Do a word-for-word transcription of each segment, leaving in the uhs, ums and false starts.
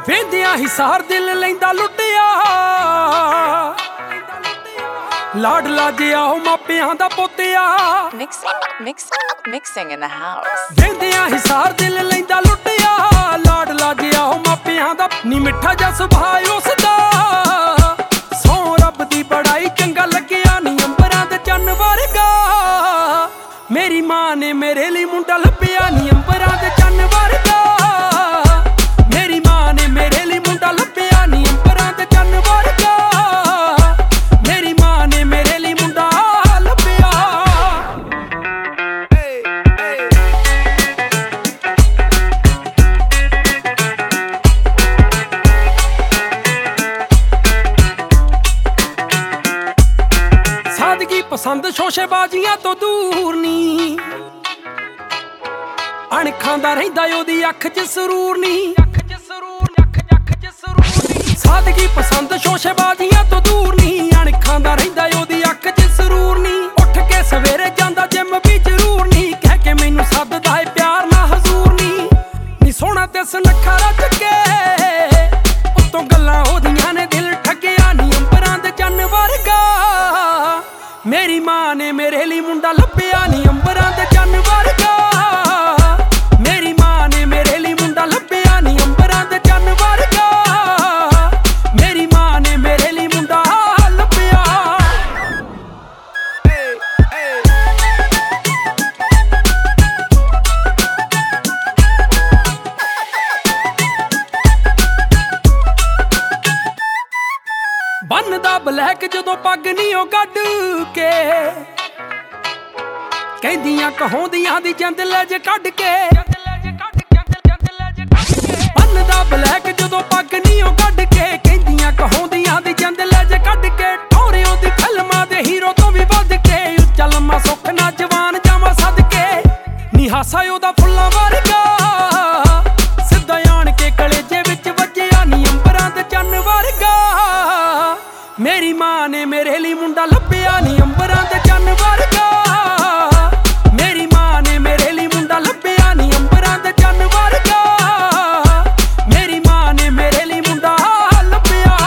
ਵੇਂਦਿਆਂ ਹੀ ਸਾਰ ਦਿਲ ਲੈਂਦਾ ਲੁੱਟਿਆ, ਲਾਡਲਾ ਜਿਹਾ ਉਹ ਮਾਪਿਆਂ ਦਾ ਪੋਤਿਆ। Mixing, mixing, mixing in the house. ਵੇਂਦਿਆਂ ਹੀ ਸਾਰ ਦਿਲ ਲੈਂਦਾ ਲੁੱਟਿਆ, ਲਾਡਲਾ ਜਿਹਾ ਉਹ ਮਾਪਿਆਂ ਦਾ। ਨੀ ਮਿੱਠਾ ਜਿਹਾ ਸੁਭਾਅ ਉਸਦਾ, ਸੌ ਰੱਬ ਦੀ ਬੜਾਈ ਚੰਗਾ ਲੱਗਿਆ ਨੀ ਅੰਬਰਾਂ ਦੇ ਚੰਨ ਵਰਗਾ। ਮੇਰੀ ਮਾਂ ਨੇ ਮੇਰੇ ਲਈ ਮੁੰਡਾ ਲੱਭਿਆ ਨੀ ਅੰਬਰਾਂ ਦੇ ਚੰਨ ਵਰਗਾ। ਮੇਰੀ ਮਾਂ ਨੇ ਮੇਰੇ ਲਈ ਮੁੰਡਾ ਲੱਭਿਆ ਨੀ ਅੰਬਰਾਂ ਦੇ ਚੰਨ ਵਰਗਾ। ਮੇਰੀ ਮਾਂ ਨੇ ਮੇਰੇ ਲਈ ਮੁੰਡਾ ਲੱਭਿਆ। ਸਾਦਗੀ ਪਸੰਦ ਸ਼ੋਸ਼ੇਬਾਜ਼ੀਆਂ ਤੋਂ ਦੂਰ ਨੀ, ਅਣਖਾਂ ਦਾ ਰਹਿੰਦਾ ਉਹਦੀ ਅੱਖ 'ਚ ਸਰੂਰ ਨੀ। ਸਾਦਗੀ ਪਸੰਦ ਸ਼ੋਸ਼ੇਬਾਜ਼ੀਆਂ ਤੋਂ ਦੂਰ ਨੀ, ਅਣਖਾਂ ਦਾ ਰਹਿੰਦਾ ਉਹਦੀ ਅੱਖ 'ਚ ਸਰੂਰ ਨੀ। ਉੱਠ ਕੇ ਸਵੇਰੇ ਜਾਂਦਾ ਜਿੰਮ ਵੀ ਜ਼ਰੂਰ ਨੀ, ਕਹਿ ਕੇ ਮੈਨੂੰ ਸੱਦਦਾ ਏ ਪਿਆਰ ਨਾ ਹਜ਼ੂਰ ਨੀ। ਨੀ ਸੋਹਣਾ ਤੇ ਸੁਨੱਖਾ ਰੱਜ ਕੇ, ਉੱਤੋਂ ਗੱਲਾਂ ਉਹਦੀਆਂ ਨੇ ਦਿਲ ਠੱਗਿਆ ਨੀ ਅੰਬਰਾਂ ਦੇ ਚੰਨ ਵਰਗਾ। ਮੇਰੀ ਮਾਂ ਨੇ ਮੇਰੇ ਲਈ ਮੁੰਡਾ ਲੱਭਿਆ ਨੀ ਅੰਬਰਾਂ ਦੇ ਚੰਨ ਵਰਗਾ। ਮੇਰੀ ਮਾਂ ਨੇ ਮੇਰੇ ਲਈ ਮੁੰਡਾ ਲੱਭਿਆ ਨੀ ਅੰਬਰਾਂ ਦੇ ਚੰਨ ਵਰਗਾ। ਮੇਰੀ ਮਾਂ ਨੇ ਮੇਰੇ ਲਈ ਮੁੰਡਾ ਲੱਭਿਆ। ਬੰਨਦਾ ਬਲੈਕ ਜਦੋਂ ਪੱਗ ਨੀ ਉਹ ਗੱਡ ਕੇ, ਕਹਿੰਦੀਆਂ ਕਹਾਉਂਦੀਆਂ ਦੀ ਜਿੰਦ ਲੈ ਜੇ ਕੱਢ ਕੇ। ਬੰਨਦਾ ਬਲੈਕ ਜਦੋਂ ਪੱਗ ਨੀ ਉਹ ਕੱਢ ਕੇ, ਕਹਿੰਦੀਆਂ ਕਹਾਉਂਦੀਆਂ ਦੀ ਜਿੰਦ ਲੈ ਜੇ ਕੱਢ ਕੇ। ਟੌਰਿਆਂ ਦੀ ਫਿਲਮਾਂ ਦੇ ਹੀਰੋ ਤੋਂ ਵੀ ਵੱਧ ਕੇ, ਉੱਚਾ ਲੰਮਾ ਸੁੱਖ ਨਾ ਜਵਾਨ ਜਾਵਾਂ ਸਦਕੇ। ਨੀ ਹਾਸਾ ਉਹਦਾ ਫੁੱਲਾਂ ਵਰਗਾ, ਸਿੱਧਾ ਆਣ ਕੇ ਕਲੇਜੇ ਵਿੱਚ ਵੱਜਿਆ ਨੀ ਅੰਬਰਾਂ ਦੇ ਚੰਨ ਵਰਗਾ। ਮੇਰੀ ਮਾਂ ਨੇ ਮੇਰੇ ਲਈ ਮੁੰਡਾ ਲੱਭਿਆ ਨੀ ਅੰਬਰਾਂ ਦੇ ਚੰਨ ਵਰਗਾ। ਮੇਰੀ ਮਾਂ ਨੇ ਮੇਰੇ ਲਈ ਮੁੰਡਾ ਲੱਭਿਆ ਨੀ ਅੰਬਰਾਂ ਦੇ ਚੰਨ ਵਰਗਾ। ਮੇਰੀ ਮਾਂ ਨੇ ਮੇਰੇ ਲਈ ਮੁੰਡਾ ਲੱਭਿਆ।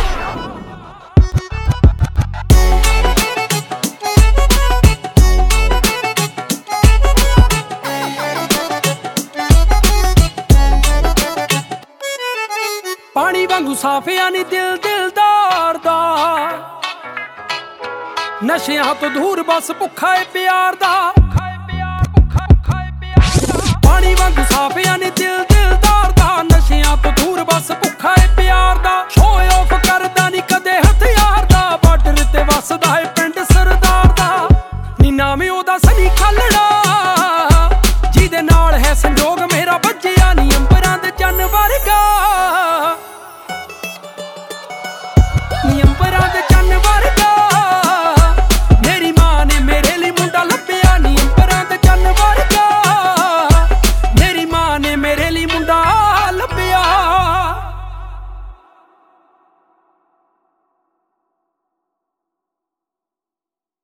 ਪਾਣੀ ਵਾਂਗੂ ਸਾਫਿਆ ਨੀ ਦਿਲ ਦਿਲਦਾਰ ਦਾ, ਨਸ਼ਿਆਂ ਤੋਂ ਦੂਰ ਬਸ ਭੁੱਖਾ ਏ ਪਿਆਰ ਦਾ। ਪਾਣੀ ਵਾਂਗੂ ਸਾਫਿਆ ਨੀ ਦਿਲ ਦਿਲਦਾਰ ਦਾ, ਨਸ਼ਿਆਂ ਤੋਂ ਦੂਰ ਬਸ ਭੁੱਖਾ